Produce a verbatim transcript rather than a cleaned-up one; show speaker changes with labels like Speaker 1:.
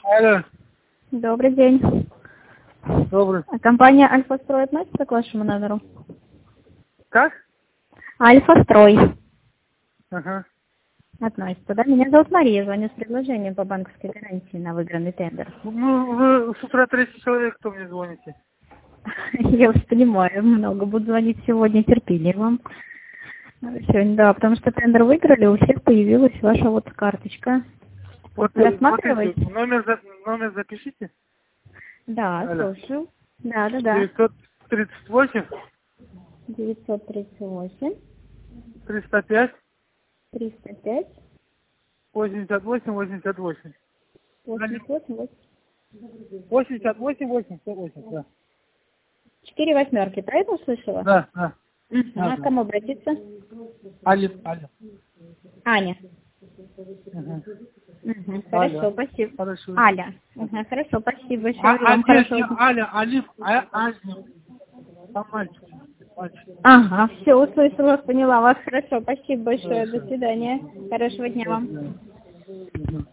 Speaker 1: Алло.
Speaker 2: Добрый день.
Speaker 1: Добрый.
Speaker 2: А компания «Альфа-Строй» относится к вашему номеру?
Speaker 1: Как?
Speaker 2: «Альфа-Строй»
Speaker 1: Ага.
Speaker 2: относится, да? Меня зовут Мария, звоню с предложением по банковской гарантии на выигранный тендер.
Speaker 1: Ну, вы с утра тридцать человек, кто мне звоните?
Speaker 2: Я вас понимаю, много буду звонить сегодня, терпение вам. Сегодня, да, потому что тендер выиграли, у всех появилась ваша вот карточка.
Speaker 1: Вот, э,
Speaker 2: Рассматриваете?
Speaker 1: смотрите, номер, за- номер запишите.
Speaker 2: Да,
Speaker 1: Алло.
Speaker 2: слушаю. Да, да, да.
Speaker 1: девятьсот тридцать восемь,
Speaker 2: девятьсот тридцать восемь,
Speaker 1: триста пять,
Speaker 2: триста пять,
Speaker 1: восемьдесят восемь, восемьдесят восемь.
Speaker 2: восемьдесят восемь,
Speaker 1: восемьдесят восемь, восемьдесят восемь, да.
Speaker 2: четыре восьмерки, правильно услышала?
Speaker 1: Да, да.
Speaker 2: Мгм.
Speaker 1: Да,
Speaker 2: А к
Speaker 1: да.
Speaker 2: кому обратиться?
Speaker 1: Алиф, алиф.
Speaker 2: Аня.
Speaker 1: Ага.
Speaker 2: Мгм.
Speaker 1: Алло.
Speaker 2: Хорошо, спасибо.
Speaker 1: Хорошо.
Speaker 2: Аля. Мгм. Хорошо, спасибо большое.
Speaker 1: А, а
Speaker 2: Вам
Speaker 1: нет, не
Speaker 2: хорошего дня.
Speaker 1: Аля, Алиф, а Алиф. Там мальчик. Мальчик.
Speaker 2: Ага, все, услышала, поняла вас. Хорошо, спасибо большое. До
Speaker 1: Хорошо.
Speaker 2: свидания. Хорошего дня
Speaker 1: До
Speaker 2: вам.
Speaker 1: свидания. Мгм.